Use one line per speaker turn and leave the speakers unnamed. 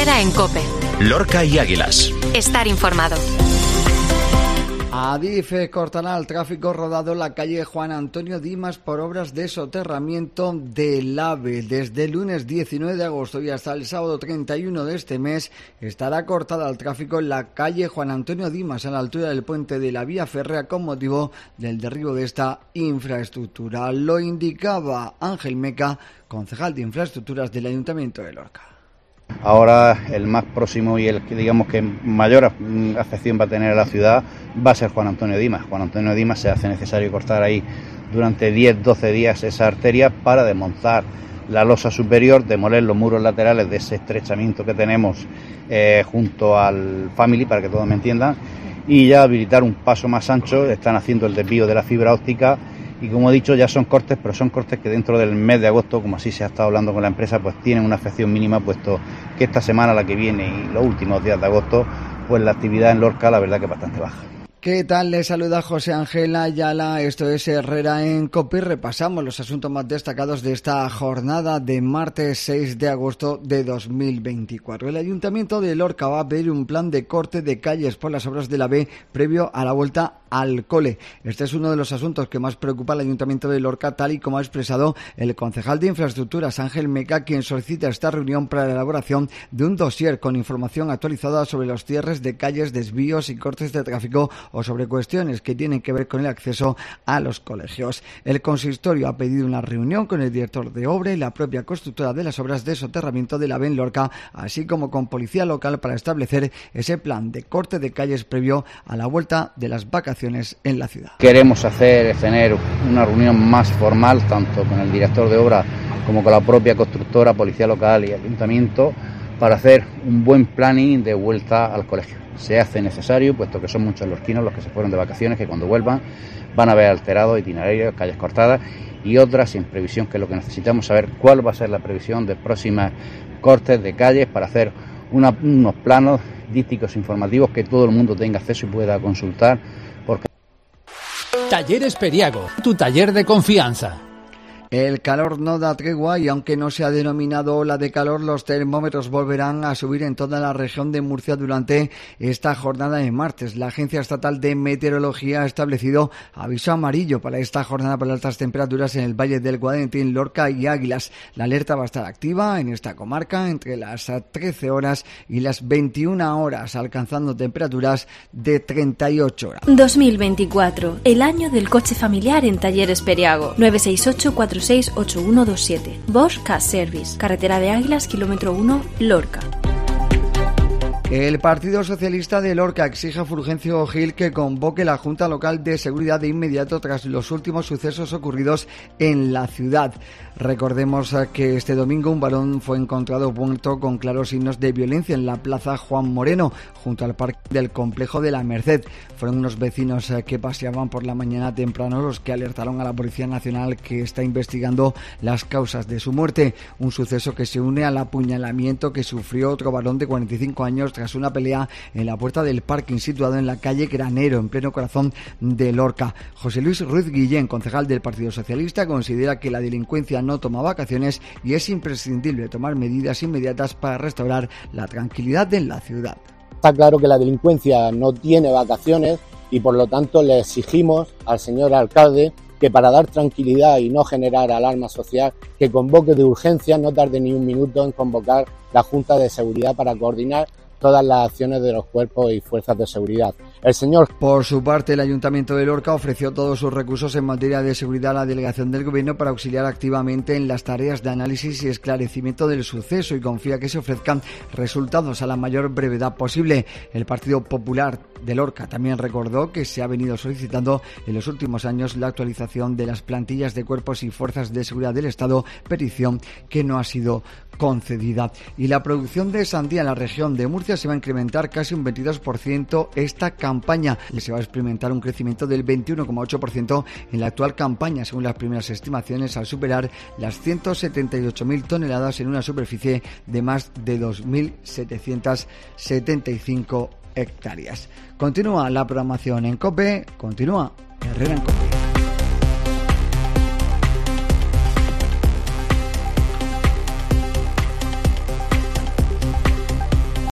Herrera en COPE.
Lorca y Águilas.
Estar informado.
Adif cortará el tráfico rodado en la calle Juan Antonio Dimas por obras de soterramiento del AVE. Desde el lunes 19 de agosto y hasta el sábado 31 de este mes estará cortada el tráfico en la calle Juan Antonio Dimas a la altura del puente de la vía férrea con motivo del derribo de esta infraestructura. Lo indicaba Ángel Meca, concejal de Infraestructuras del Ayuntamiento de Lorca.
Ahora el más próximo y el que digamos que mayor afección va a tener a la ciudad va a ser Juan Antonio Dimas. Juan Antonio Dimas se hace necesario cortar ahí durante 10-12 días esa arteria para desmontar la losa superior, demoler los muros laterales de ese estrechamiento que tenemos junto al Family, para que todos me entiendan, y ya habilitar un paso más ancho. Están haciendo el desvío de la fibra óptica. Y como he dicho, ya son cortes, pero son cortes que dentro del mes de agosto, como así se ha estado hablando con la empresa, pues tienen una afección mínima, puesto que esta semana, la que viene y los últimos días de agosto, pues la actividad en Lorca la verdad que es bastante baja.
¿Qué tal? Les saluda José Ángel Ayala, esto es Herrera en COPE. Repasamos los asuntos más destacados de esta jornada de martes 6 de agosto de 2024. El Ayuntamiento de Lorca va a pedir un plan de corte de calles por las obras de la AVE previo a la vuelta al cole. Este es uno de los asuntos que más preocupa al Ayuntamiento de Lorca, tal y como ha expresado el concejal de Infraestructuras, Ángel Meca, quien solicita esta reunión para la elaboración de un dossier con información actualizada sobre los cierres de calles, desvíos y cortes de tráfico o sobre cuestiones que tienen que ver con el acceso a los colegios. El consistorio ha pedido una reunión con el director de obra y la propia constructora de las obras de soterramiento de la AVE en Lorca, así como con policía local, para establecer ese plan de corte de calles previo a la vuelta de las vacaciones en la ciudad.
Queremos tener una reunión más formal, tanto con el director de obra como con la propia constructora, policía local y ayuntamiento, para hacer un buen planning de vuelta al colegio. Se hace necesario, puesto que son muchos lorquinos los que se fueron de vacaciones, que cuando vuelvan van a ver alterados itinerarios, calles cortadas y otras sin previsión, que es lo que necesitamos saber, cuál va a ser la previsión de próximas cortes de calles para hacer unos planos dísticos informativos que todo el mundo tenga acceso y pueda consultar.
Talleres Periago, tu taller de confianza.
El calor no da tregua y aunque no se ha denominado ola de calor, los termómetros volverán a subir en toda la región de Murcia durante esta jornada de martes. La Agencia Estatal de Meteorología ha establecido aviso amarillo para esta jornada por altas temperaturas en el Valle del Guadentín, Lorca y Águilas. La alerta va a estar activa en esta comarca entre las 13 horas y las 21 horas, alcanzando temperaturas de 38 horas.
2024, el año del coche familiar en Talleres Periago. 968-468127. Bosch Car Service. Carretera de Águilas, kilómetro 1, Lorca.
El Partido Socialista de Lorca exige a Fulgencio Gil que convoque la Junta Local de Seguridad de inmediato tras los últimos sucesos ocurridos en la ciudad. Recordemos que este domingo un varón fue encontrado muerto con claros signos de violencia en la Plaza Juan Moreno, junto al parque del Complejo de la Merced. Fueron unos vecinos que paseaban por la mañana temprano los que alertaron a la Policía Nacional, que está investigando las causas de su muerte. Un suceso que se une al apuñalamiento que sufrió otro varón de 45 años tras una pelea en la puerta del parking situado en la calle Granero, en pleno corazón de Lorca. José Luis Ruiz Guillén, concejal del Partido Socialista, considera que la delincuencia no toma vacaciones y es imprescindible tomar medidas inmediatas para restaurar la tranquilidad en la ciudad.
Está claro que la delincuencia no tiene vacaciones y por lo tanto le exigimos al señor alcalde que, para dar tranquilidad y no generar alarma social, que convoque de urgencia, no tarde ni un minuto en convocar la Junta de Seguridad para coordinar todas las acciones de los cuerpos y fuerzas de seguridad.
Por su parte, el Ayuntamiento de Lorca ofreció todos sus recursos en materia de seguridad a la delegación del Gobierno para auxiliar activamente en las tareas de análisis y esclarecimiento del suceso y confía que se ofrezcan resultados a la mayor brevedad posible. El Partido Popular de Lorca también recordó que se ha venido solicitando en los últimos años la actualización de las plantillas de cuerpos y fuerzas de seguridad del Estado, petición que no ha sido concedida. Y la producción de sandía en la región de Murcia se va a incrementar casi un 22% esta campaña. Se va a experimentar un crecimiento del 21,8% en la actual campaña, según las primeras estimaciones, al superar las 178.000 toneladas en una superficie de más de 2.775 hectáreas. Continúa la programación en COPE, continúa Herrera en COPE.